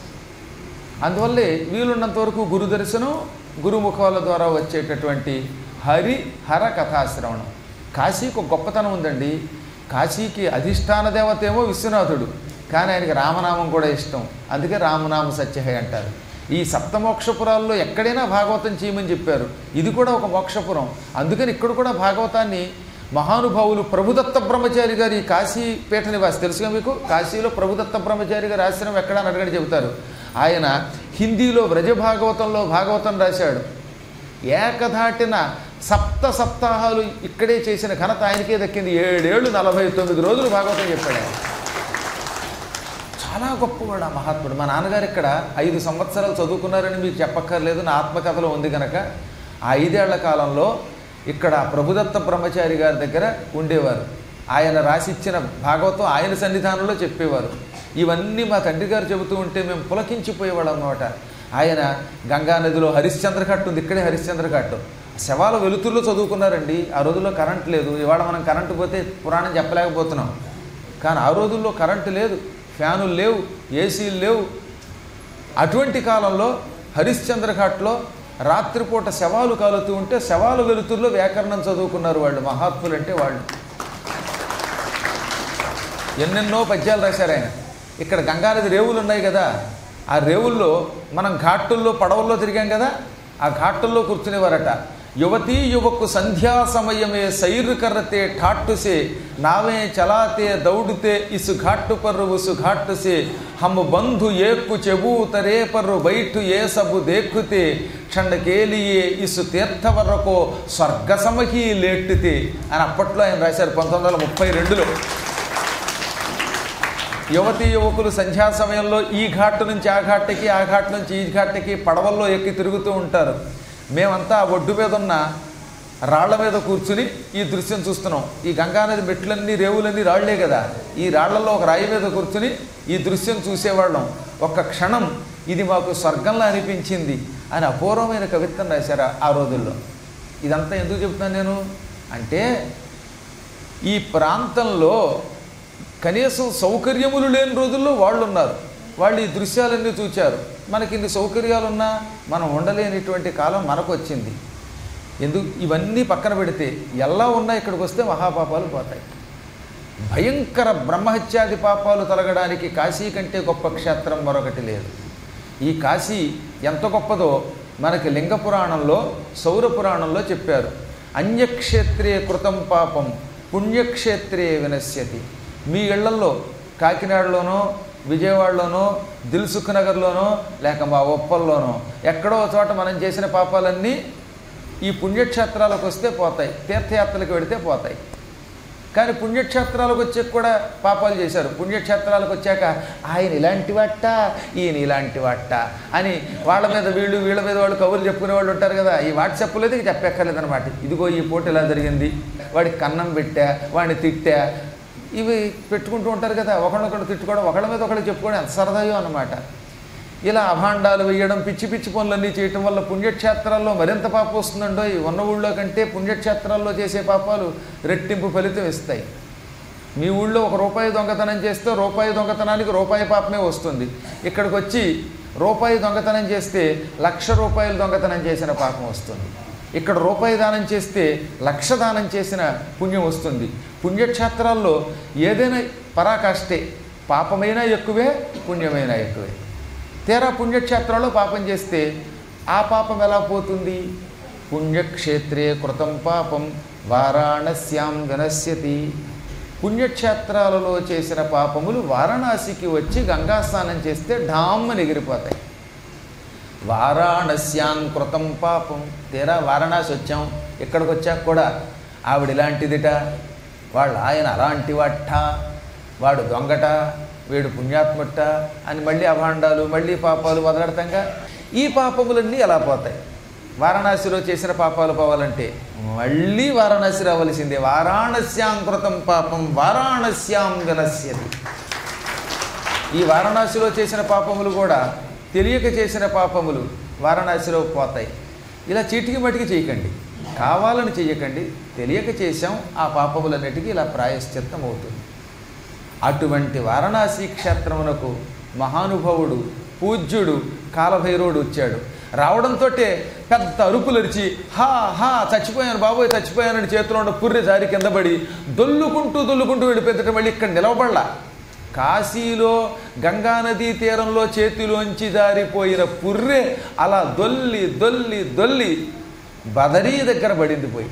అందువల్లే వీలున్నంత వరకు గురు దర్శనం, గురుముఖాల ద్వారా వచ్చేటటువంటి హరి హర కథాశ్రవణం. కాశీకి ఒక గొప్పతనం ఉందండి. కాశీకి అధిష్టాన దేవత ఏమో విశ్వనాథుడు, కానీ ఆయనకి రామనామం కూడా ఇష్టం. అందుకే రామనామ సత్యహే అంటారు. ఈ సప్తమోక్షపురాల్లో ఎక్కడైనా భాగవతం చేయమని చెప్పారు. ఇది కూడా ఒక మోక్షపురం. అందుకని ఇక్కడ కూడా భాగవతాన్ని మహానుభావులు ప్రభుదత్త బ్రహ్మచారి గారు, ఈ కాశీ పీఠ నివాసి, తెలుసుగా మీకు? కాశీలో ప్రభుదత్త బ్రహ్మచారి గారి ఆశ్రమం ఎక్కడా అని అడగని చెబుతారు. ఆయన హిందీలో వ్రజభాగవతంలో భాగవతం రాశాడు. ఏకధాటిన సప్త సప్తాహాలు ఇక్కడే చేసిన ఘనత ఆయనకే దక్కింది. ఏడేళ్ళు నలభై తొమ్మిది రోజులు భాగవతం చెప్పాడు ఆయన. చాలా గొప్పవాడు ఆ మహాత్ముడు. మా నాన్నగారు ఇక్కడ ఐదు సంవత్సరాలు చదువుకున్నారని మీకు చెప్పక్కర్లేదు, నా ఆత్మకథలో ఉంది కనుక. ఆ ఐదేళ్ల కాలంలో ఇక్కడ ప్రభుదత్త బ్రహ్మచారి గారి దగ్గర ఉండేవారు. ఆయన రాసిచ్చిన భాగవతం ఆయన సన్నిధానంలో చెప్పేవారు. ఇవన్నీ మా తండ్రి గారు చెబుతూ ఉంటే మేము పులకించిపోయేవాళ్ళం అన్నమాట. ఆయన గంగానదిలో హరిశ్చంద్ర ఘాట్ ఉంది, ఇక్కడే హరిశ్చంద్ర ఘాట్. శవాల వెలుతురులో చదువుకున్నారండి. ఆ రోజుల్లో కరెంటు లేదు. ఇవాళ మనం కరెంటు పోతే పురాణం చెప్పలేకపోతున్నాం. కానీ ఆ రోజుల్లో కరెంటు లేదు, ఫ్యానులు లేవు, ఏసీలు లేవు. అటువంటి కాలంలో హరిశ్చంద్ర ఘాట్లో రాత్రిపూట శవాలు కాలుతూ ఉంటే శవాల వెలుతురులో వ్యాకరణం చదువుకున్నారు వాళ్ళు. మహాత్ములు అంటే వాళ్ళు. ఎన్నెన్నో పద్యాలు రాశారు ఆయన. ఇక్కడ గంగానది రేవులు ఉన్నాయి కదా, ఆ రేవుల్లో మనం ఘాట్టుల్లో పడవల్లో తిరిగాం కదా, ఆ ఘాట్టుల్లో కూర్చునేవారట. యువతీ యువకు సంధ్యా సమయమే సైరు కర్రతే ఠాట్టుసే నావే చలాతే దౌడుతే ఇసు ఘాట్టు పర్రు ఉసు ఘాట్టుసే హమ్ బంధు ఏక్కు చెబూతరే పర్రు బయటు ఏ సబు దేక్కుతే క్షణకేలియే ఇసు తీర్థవరకో స్వర్గసమహి లేట్టితే అని అప్పట్లో ఆయన రాశారు పంతొమ్మిది వందల ముప్పై రెండులో. యువతీ యువకులు సంధ్యా సమయంలో ఈ ఘాటు నుంచి ఆ ఘాట్కి, ఆ ఘాట్ నుంచి ఈ ఘాట్కి పడవల్లో ఎక్కి తిరుగుతూ ఉంటారు. మేమంతా ఆ ఒడ్డు మీద ఉన్న రాళ్ల మీద కూర్చుని ఈ దృశ్యం చూస్తున్నాం. ఈ గంగానది మెట్లన్నీ రేవులన్నీ రాళ్లే కదా, ఈ రాళ్లలో ఒక రాయి మీద కూర్చుని ఈ దృశ్యం చూసేవాళ్ళం. ఒక్క క్షణం ఇది మాకు స్వర్గంలా అనిపించింది అని అపూర్వమైన కవిత్వం రాశారు ఆ రోజుల్లో. ఇదంతా ఎందుకు చెప్తున్నాను నేను అంటే, ఈ ప్రాంతంలో కనీసం సౌకర్యములు లేని రోజుల్లో వాళ్ళు ఉన్నారు. వాళ్ళు ఈ దృశ్యాలన్నీ చూచారు. మనకి ఇన్ని సౌకర్యాలున్నా మనం ఉండలేనిటువంటి కాలం మనకు వచ్చింది. ఎందుకు ఇవన్నీ పక్కన పెడితే ఎలా ఉన్నా ఇక్కడికి వస్తే మహాపాపాలు పోతాయి. భయంకర బ్రహ్మహత్యాది పాపాలు తొలగడానికి కాశీ కంటే గొప్ప క్షేత్రం మరొకటి లేదు. ఈ కాశీ ఎంత గొప్పదో మనకి లింగ పురాణంలో, సౌర పురాణంలో చెప్పారు. అన్యక్షేత్రే కృతం పాపం పుణ్యక్షేత్రే వినశ్యతి. మీ ఇళ్లల్లో కాకినాడలోనో, విజయవాడలోనో, దిల్సుఖ్ నగర్లోనో, లేక మా ఒప్పల్లోనో ఎక్కడో చోట మనం చేసిన పాపాలన్నీ ఈ పుణ్యక్షేత్రాలకు వస్తే పోతాయి, తీర్థయాత్రలకు వెడితే పోతాయి. కానీ పుణ్యక్షేత్రాలకు వచ్చాక కూడా పాపాలు చేశారు. పుణ్యక్షేత్రాలకు వచ్చాక ఆయన ఇలాంటి వాట, ఈయన ఇలాంటి వాట అని వాళ్ళ మీద వీళ్ళు, వీళ్ళ మీద వాళ్ళు కబుర్లు చెప్పుకునే వాళ్ళు ఉంటారు కదా. ఈ వాట్సాప్లో ఇది చెప్పక్కర్లేదనమాట. ఇదిగో ఈ పోటీ ఇలా జరిగింది, వాడికి కన్నం పెట్టా, వాడిని తిట్టా, ఇవి పెట్టుకుంటూ ఉంటారు కదా. ఒకళ్ళొకళ్ళు తిట్టుకోవడం, ఒకళ్ళ మీద ఒకళ్ళు చెప్పుకోవడం ఎంత సరదాయో అన్నమాట. ఇలా అభాండాలు వేయడం, పిచ్చి పిచ్చి పనులన్నీ చేయటం వల్ల పుణ్యక్షేత్రాల్లో మరింత పాపం వస్తుందండో. ఈ ఉన్న ఊళ్ళో కంటే పుణ్యక్షేత్రాల్లో చేసే పాపాలు రెట్టింపు ఫలితం ఇస్తాయి. మీ ఊళ్ళో ఒక రూపాయి దొంగతనం చేస్తే రూపాయి దొంగతనానికి రూపాయి పాపమే వస్తుంది. ఇక్కడికి వచ్చి రూపాయి దొంగతనం చేస్తే లక్ష రూపాయలు దొంగతనం చేసిన పాపం వస్తుంది. ఇక్కడ రూపాయి దానం చేస్తే లక్ష దానం చేసిన పుణ్యం వస్తుంది. పుణ్యక్షేత్రాల్లో ఏదైనా పరాకాష్టే, పాపమైనా ఎక్కువే, పుణ్యమైనా ఎక్కువే. తీరా పుణ్యక్షేత్రంలో పాపం చేస్తే ఆ పాపం ఎలా పోతుంది? పుణ్యక్షేత్రే కృతం పాపం వారాణస్యాం వినశ్యతి. పుణ్యక్షేత్రాలలో చేసిన పాపములు వారణాసికి వచ్చి గంగా స్నానం చేస్తే ఢామ్మని ఎగిరిపోతాయి. వారాణస్యాం కృతం పాపం. తీరా వారణాసి వచ్చాం, ఇక్కడికి వచ్చాక కూడా ఆవిడ ఇలాంటిదిట, వాళ్ళు ఆయన అలాంటి వాట, వాడు దొంగట, వీడు పుణ్యాత్ముట అని మళ్ళీ అభాండాలు, మళ్ళీ పాపాలు వదలడతంగా ఈ పాపములన్నీ ఎలా పోతాయి? వారణాసిలో చేసిన పాపాలు పోవాలంటే మళ్ళీ వారణాసి రావలసిందే. వారాణస్యాం కృతం పాపం వారాణస్యాం వినశ్యతి. ఈ వారణాసిలో చేసిన పాపములు కూడా తెలియక చేసిన పాపములు వారణాసిలో పోతాయి. ఇలా చీటికి మటికి చేయకండి, కావాలని చేయకండి. తెలియక చేశాం, ఆ పాపములన్నిటికీ ఇలా ప్రాయశ్చిత్తం అవుతుంది. అటువంటి వారణాసి క్షేత్రమునకు మహానుభావుడు పూజ్యుడు కాలభైరవుడు వచ్చాడు. రావడంతో పెద్ద అరుపులరిచి హా హా చచ్చిపోయాను బాబోయ్ చచ్చిపోయానని చేతిలో ఉన్న పుర్రె జారి కింద పడి దొల్లుకుంటూ దొల్లుకుంటూ వెళ్ళిపోతే మళ్ళీ ఇక్కడ నిలవబడలా. కాశీలో గంగానదీ తీరంలో చేతిలోంచి జారిపోయిన పుర్రె అలా దొల్లి దొల్లి దొల్లి బదరీ దగ్గర పడింది. పోయి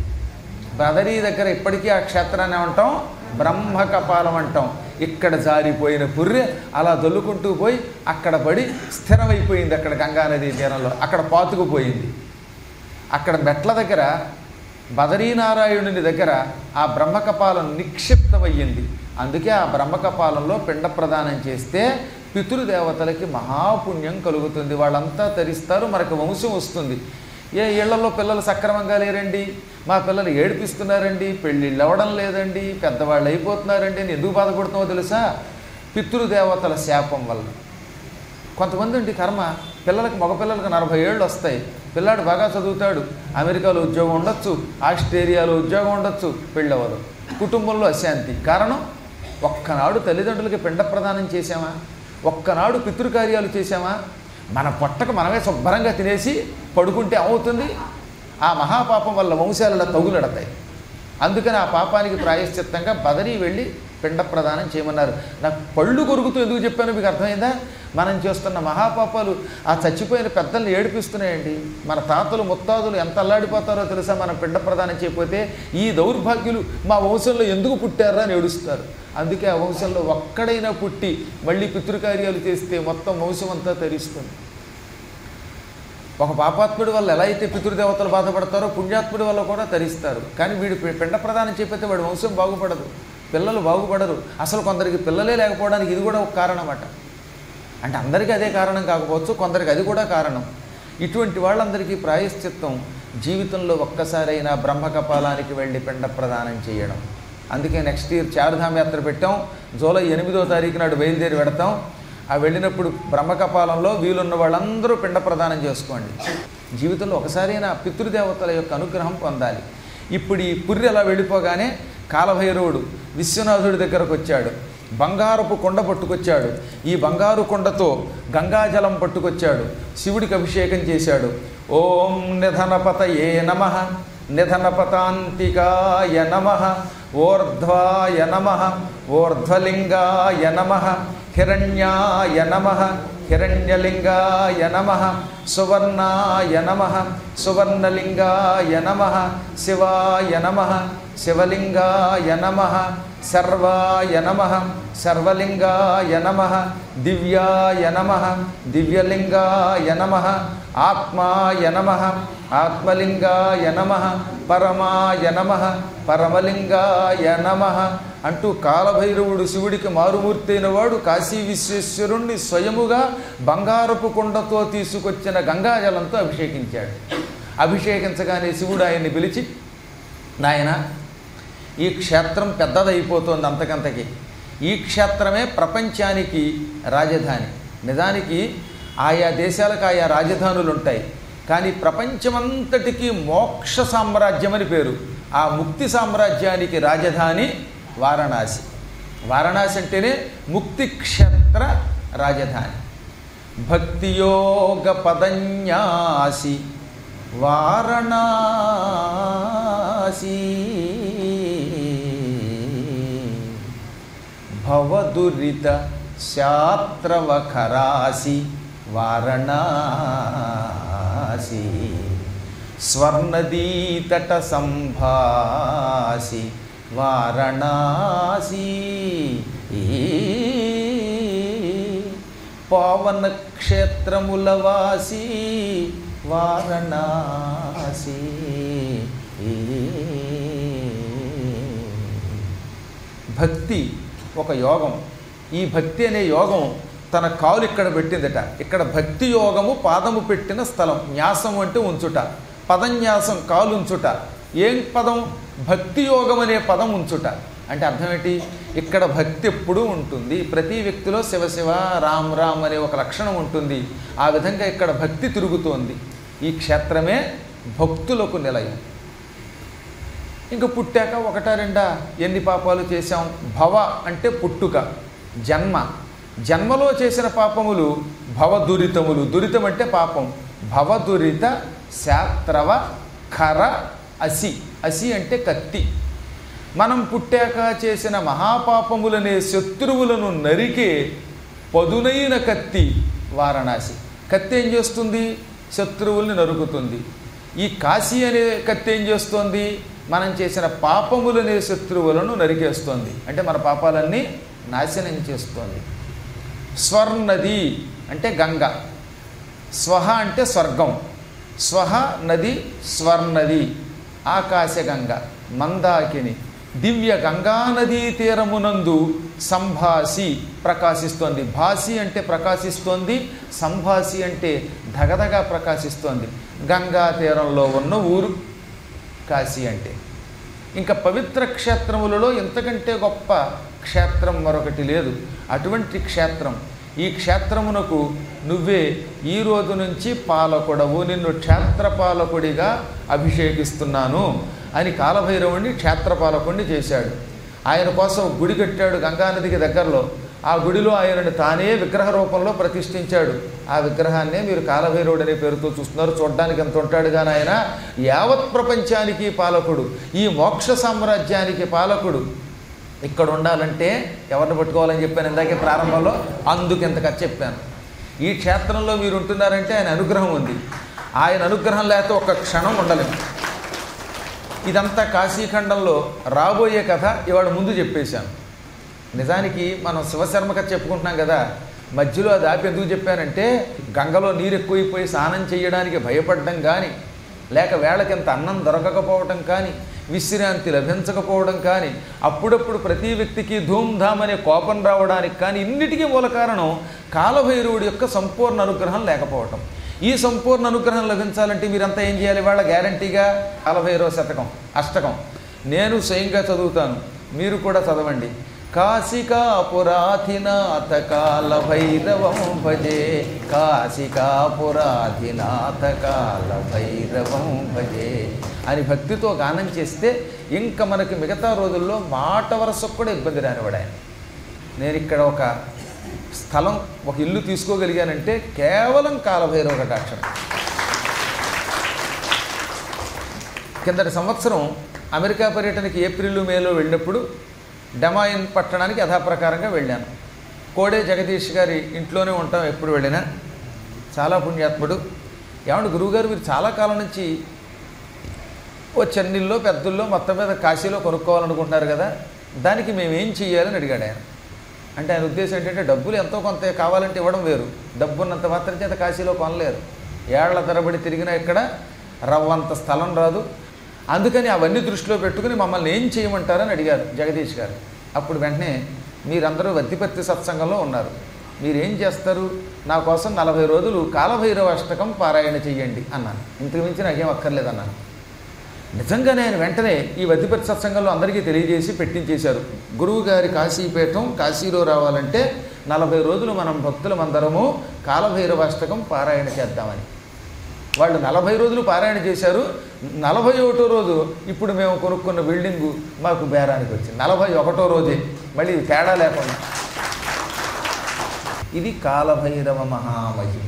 బదరీ దగ్గర ఇప్పటికీ ఆ క్షేత్రాన్ని ఏమంటాం? బ్రహ్మకపాలం అంటాం. ఇక్కడ జారిపోయిన పుర్రె అలా దొల్లుకుంటూ పోయి అక్కడ పడి స్థిరమైపోయింది. అక్కడ గంగానదీ తీరంలో అక్కడ పాతుకుపోయింది. అక్కడ మెట్ల దగ్గర బదరీనారాయణుని దగ్గర ఆ బ్రహ్మకపాలం నిక్షిప్తమయ్యింది. అందుకే ఆ బ్రహ్మకపాలంలో పిండ ప్రదానం చేస్తే పితృదేవతలకి మహాపుణ్యం కలుగుతుంది. వాళ్ళంతా తరిస్తారు, మనకు వంశం వస్తుంది. ఏ ఇళ్లలో పిల్లలు సక్రమంగా లేరండి, మా పిల్లలు ఏడిపిస్తున్నారండి, పెళ్ళిళ్ళు అవ్వడం లేదండి, పెద్దవాళ్ళు అయిపోతున్నారండి అని ఎందుకు బాధపడుతున్నావో తెలుసా? పితృదేవతల శాపం వల్ల. కొంతమంది అండి కర్మ, పిల్లలకు మగపిల్లలకు నలభై ఏళ్ళు వస్తాయి, పిల్లాడు బాగా చదువుతాడు, అమెరికాలో ఉద్యోగం ఉండొచ్చు, ఆస్ట్రేలియాలో ఉద్యోగం ఉండొచ్చు, పెళ్ళవదు, కుటుంబంలో అశాంతి. కారణం ఒక్కనాడు తల్లిదండ్రులకి పిండ ప్రదానం చేశామా, ఒక్కనాడు పితృకార్యాలు చేశామా? మన పొట్టకు మనమే శుభ్రంగా తినేసి పడుకుంటే అవుతుంది. ఆ మహాపాపం వల్ల వంశాలలో తగులడతాయి. అందుకని ఆ పాపానికి ప్రాయశ్చిత్తంగా బదరీ వెళ్ళి పిండ ప్రదానం చేయమన్నారు. నాకు పళ్ళు కొరుకుతూ ఎందుకు చెప్పానో మీకు అర్థమైందా? మనం చేస్తున్న మహాపాపాలు ఆ చచ్చిపోయిన పెద్దల్ని ఏడిపిస్తున్నాయండి. మన తాతలు ముత్తాదులు ఎంత అల్లాడిపోతారో తెలుసా మనం పిండ ప్రదానం చేయకపోతే? ఈ దౌర్భాగ్యులు మా వంశంలో ఎందుకు పుట్టారా అని ఏడుస్తారు. అందుకే ఆ వంశంలో ఒక్కడైనా పుట్టి మళ్ళీ పితృకార్యాలు చేస్తే మొత్తం వంశం అంతా తరిస్తుంది. ఒక పాపాత్ముడి వల్ల ఎలా అయితే పితృదేవతలు బాధపడతారో పుణ్యాత్ముడి వల్ల కూడా తరిస్తారు. కానీ వీడు పిండ ప్రదానం చెప్పితే వాడి వంశం బాగుపడదు, పిల్లలు బాగుపడరు. అసలు కొందరికి పిల్లలే లేకపోవడానికి ఇది కూడా ఒక కారణం అట. అంటే అందరికీ అదే కారణం కాకపోవచ్చు, కొందరికి అది కూడా కారణం. ఇటువంటి వాళ్ళందరికీ ప్రాయశ్చిత్తం జీవితంలో ఒక్కసారైనా బ్రహ్మకపాలానికి వెళ్ళి పిండ ప్రదానం చేయడం. అందుకే నెక్స్ట్ ఇయర్ చార్ధామ్ యాత్ర పెట్టాం. జూలై ఎనిమిదో తారీఖు నాడు బయలుదేరి పెడతాం. ఆ వెళ్ళినప్పుడు బ్రహ్మకపాలంలో వీలున్న వాళ్ళందరూ పిండ ప్రదానం చేసుకోండి. జీవితంలో ఒకసారైనా పితృదేవతల యొక్క అనుగ్రహం పొందాలి. ఇప్పుడు ఈ పుర్రి అలా వెళ్ళిపోగానే కాలభైరవుడు విశ్వనాథుడి దగ్గరకు వచ్చాడు. బంగారపు కొండ పట్టుకొచ్చాడు. ఈ బంగారు కొండతో గంగాజలం పట్టుకొచ్చాడు. శివుడికి అభిషేకం చేశాడు. ఓం నిధనపతయే నమః, నిధనపతాంతికాయ నమః, ఓర్ధ్వాయ నమః, ఓర్ధ్వలింగాయ నమః, హిరణ్యాయ నమః, హిరణ్యలింగాయ నమః, సువర్ణాయ నమః, సువర్ణలింగాయ నమః, శివాయ నమః, శివలింగాయ నమః, సర్వాయ నమః, సర్వలింగాయ నమః, దివ్యాయ నమః, దివ్యలింగాయ నమః, ఆత్మాయ నమః, ఆత్మలింగాయ నమః, పరమాయ నమః, పరమలింగాయ నమః అంటూ కాలభైరవుడు శివుడికి మారుమూర్తి అయిన వాడు కాశీ విశ్వేశ్వరుణ్ణి స్వయముగా బంగారపు కొండతో తీసుకొచ్చిన గంగాజలంతో అభిషేకించాడు. అభిషేకించగానే శివుడు ఆయన్ని పిలిచి, నాయన ఈ క్షేత్రం పెద్దదైపోతుంది అంతకంతకి. ఈ క్షేత్రమే ప్రపంచానికి రాజధాని. నిజానికి ఆయా దేశాలకు ఆయా రాజధానులు ఉంటాయి, కానీ ప్రపంచమంతటికీ మోక్ష సామ్రాజ్యం అని పేరు. ఆ ముక్తి సామ్రాజ్యానికి రాజధాని వారణాసి. వారణాసి అంటేనే ముక్తి క్షేత్ర రాజధాని. భక్తియోగ పదన్యాసి వారణాసి, భవదురిత శాత్రవఖరాసి వారణాసి, స్వర్ణదీతట సంభాసి వారణాసి, పవన క్షేత్రములవాసి వారణాసి. భక్తి ఒక యోగం. ఈ భక్తి అనే యోగం తన కాలు ఇక్కడ పెట్టిందట. ఇక్కడ భక్తి యోగము పాదము పెట్టిన స్థలం. న్యాసం అంటే ఉంచుట, పదన్యాసం కాలు ఉంచుట. ఏం పదం? భక్తి యోగం అనే పదం ఉంచుట. అంటే అర్థం ఏంటి? ఇక్కడ భక్తి ఎప్పుడూ ఉంటుంది. ప్రతి వ్యక్తిలో శివశివ రామ్ రామ్ అనే ఒక లక్షణం ఉంటుంది. ఆ విధంగా ఇక్కడ భక్తి తిరుగుతోంది. ఈ క్షేత్రమే భక్తులకు నిలయం. ఇంకా పుట్టాక ఒకటా రెండా ఎన్ని పాపాలు చేశాం? భవ అంటే పుట్టుక, జన్మ. జన్మలో చేసిన పాపములు భవదురితములు. దురితం అంటే పాపం. భవదురిత శాత్రవ ఖర అసి. అసి అంటే కత్తి. మనం పుట్టాక చేసిన మహాపాపములనే శత్రువులను నరికే పదునైన కత్తి వారణాసి. కత్తి ఏం చేస్తుంది? శత్రువుల్ని నరుకుతుంది. ఈ కాశీ అనే కత్తి ఏం చేస్తోంది? మనం చేసిన పాపములనే శత్రువులను నరికేస్తోంది. అంటే మన పాపాలన్నీ నాశనం చేస్తోంది. స్వర్ణది అంటే గంగ. స్వహ అంటే స్వర్గం. స్వహ నది స్వర్ణది. ఆకాశగంగ, మందాకిని. దివ్య గంగానదీ తీరమునందు సంభాసి ప్రకాశిస్తోంది. భాసి అంటే ప్రకాశిస్తోంది, సంభాసి అంటే ధగధగా ప్రకాశిస్తోంది. గంగా తీరంలో ఉన్న ఊరు కాశీ అంటే. ఇంకా పవిత్ర క్షేత్రములలో ఇంతకంటే గొప్ప క్షేత్రం మరొకటి లేదు. అటువంటి క్షేత్రం. ఈ క్షేత్రమునకు నువ్వే ఈ రోజు నుంచి పాలకుడవు, నిన్ను క్షేత్రపాలకుడిగా అభిషేకిస్తున్నాను అని కాలభైరవుణ్ణి క్షేత్రపాలకుడిని చేశాడు. ఆయన కోసం గుడి కట్టాడు గంగానదికి దగ్గరలో. ఆ గుడిలో ఆయనను తానే విగ్రహ రూపంలో ప్రతిష్ఠించాడు. ఆ విగ్రహాన్నే మీరు కాలభైరవుడు అనే పేరుతో చూస్తున్నారు. చూడడానికి ఎంత ఉంటాడు కానీ ఆయన యావత్ ప్రపంచానికి పాలకుడు, ఈ మోక్ష సామ్రాజ్యానికి పాలకుడు. ఇక్కడ ఉండాలంటే ఎవరిని పట్టుకోవాలని చెప్పాను ఇందాకే ప్రారంభంలో, అందుకు ఎంత ఖర్చు చెప్పాను. ఈ క్షేత్రంలో మీరు ఉంటున్నారంటే ఆయన అనుగ్రహం ఉంది. ఆయన అనుగ్రహం లేకపోతే ఒక్క క్షణం ఉండలేము. ఇదంతా కాశీఖండంలో రాబోయే కథ ఇవాళ ముందు చెప్పేశాను. నిజానికి మనం శివశర్మ కథ చెప్పుకుంటున్నాం కదా, మధ్యలో అది ఆపి ఎందుకు చెప్పానంటే గంగలో నీరు ఎక్కువైపోయి స్నానం చేయడానికి భయపడడం కానీ, లేక వేళకింత అన్నం దొరకకపోవటం కానీ, విశ్రాంతి లభించకపోవడం కానీ, అప్పుడప్పుడు ప్రతి వ్యక్తికి ధూమ్ధామ్ అనే కోపం రావడానికి కానీ, ఇన్నిటికీ మూల కారణం కాలభైరవుడి యొక్క సంపూర్ణ అనుగ్రహం లేకపోవటం. ఈ సంపూర్ణ అనుగ్రహం లభించాలంటే మీరంతా ఏం చేయాలి? వాళ్ళ గ్యారంటీగా కాలభైరవ శతకం అష్టకం నేను స్వయంగా చదువుతాను, మీరు కూడా చదవండి. కాశికాపురాధినాథ కాల భైరవం భజే, కాశికాపురాధినాథ కాల భైరవం భజే అని భక్తితో గానం చేస్తే ఇంకా మనకి మిగతా రోజుల్లో మాట వరసకు కూడా ఇబ్బంది రానివాడు ఆయన. నేను ఇక్కడ ఒక స్థలం, ఒక ఇల్లు తీసుకోగలిగానంటే కేవలం కాలభైరవ కటాక్షం. కిందటి సంవత్సరం అమెరికా పర్యటనకి ఏప్రిల్ మేలో వెళ్ళినప్పుడు డెమాయిన్ పట్టణానికి యథాప్రకారంగా వెళ్ళాను. కోడే జగదీష్ గారి ఇంట్లోనే ఉంటాం ఎప్పుడు వెళ్ళినా. చాలా పుణ్యాత్ముడు. ఏమంటే గురువుగారు మీరు చాలా కాలం నుంచి ఓ చెన్నీల్లో పెద్దల్లో మొత్తం మీద కాశీలో కొనుక్కోవాలనుకుంటున్నారు కదా, దానికి మేము ఏం చెయ్యాలని అడిగాడు ఆయన. అంటే ఆయన ఉద్దేశం ఏంటంటే డబ్బులు ఎంతో కొంత కావాలంటే ఇవ్వడం వేరు, డబ్బున్నంత మాత్రం చేత కాశీలో కొనలేరు. ఏళ్ల తరబడి తిరిగినా ఇక్కడ రవ్వంత స్థలం రాదు. అందుకని అవన్నీ దృష్టిలో పెట్టుకుని మమ్మల్ని ఏం చేయమంటారని అడిగారు జగదీష్ గారు. అప్పుడు వెంటనే మీరందరూ వద్దిపత్తి సత్సంగంలో ఉన్నారు, మీరేం చేస్తారు? నా కోసం నలభై రోజులు కాలభైరవ అష్టకం పారాయణ చెయ్యండి అన్నాను. ఇంతకు మించి నాకేం అక్కర్లేదన్నాను. నిజంగానే ఆయన వెంటనే ఈ వద్దిపత్తి సత్సంగంలో అందరికీ తెలియజేసి పెట్టించేశారు. గురువుగారి కాశీపీఠం కాశీలో రావాలంటే నలభై రోజులు మనం భక్తులమందరము కాలభైరవ అష్టకం పారాయణ చేద్దామని. వాళ్ళు నలభై రోజులు పారాయణ చేశారు. నలభై ఒకటో రోజు ఇప్పుడు మేము కొనుక్కున్న బిల్డింగు మాకు బేరానికి వచ్చింది. నలభై ఒకటో రోజే మళ్ళీ తేడా లేకుండా. ఇది కాలభైరవ మహామహిమ.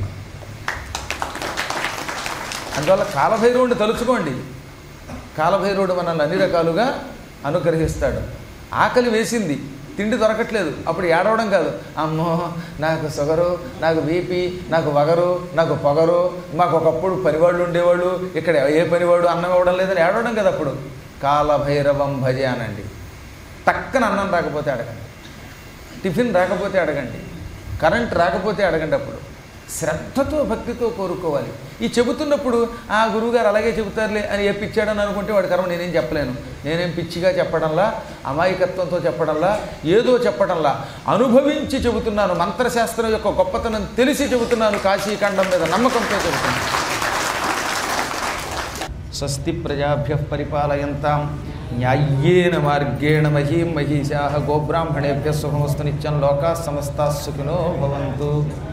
అందువల్ల కాలభైరవుడిని తలుచుకోండి. కాలభైరవుడు మనల్ని అన్ని రకాలుగా అనుగ్రహిస్తాడు. ఆకలి వేసింది, తిండి దొరకట్లేదు, అప్పుడు ఏడవడం కాదు, అమ్మో నాకు షుగరు, నాకు బీపీ, నాకు వగరు, నాకు పొగరు, మాకు ఒకప్పుడు పనివాళ్ళు ఉండేవాళ్ళు, ఇక్కడ ఏ పనివాడు అన్నం ఇవ్వడం లేదని ఏడవడం కదా. అప్పుడు కాలభైరవం భజే అనండి. టక్కన అన్నం రాకపోతే అడగండి, టిఫిన్ రాకపోతే అడగండి, కరెంట్ రాకపోతే అడగండి. అప్పుడు శ్రద్ధతో భక్తితో కోరుకోవాలి. ఈ చెబుతున్నప్పుడు ఆ గురువుగారు అలాగే చెబుతారులే అని ఏ పిచ్చాడని అనుకుంటే వాడి కర్మ నేనేం చెప్పలేను. నేనేం పిచ్చిగా చెప్పడంలా, అమాయకత్వంతో చెప్పడంలా, ఏదో చెప్పడంలా అనుభవించి చెబుతున్నాను. మంత్రశాస్త్రం యొక్క గొప్పతనం తెలిసి చెబుతున్నాను. కాశీఖండం మీద నమ్మకంతో చెబుతున్నాను. స్వస్తి ప్రజాభ్యః పరిపాలయంతాం న్యాయ్యేన మార్గేణ మహీం మహిషాః గోబ్రాహ్మణేభ్యः శుభమస్తు నిత్యం. లోకాః సమస్తాః సుఖినో భవంతు.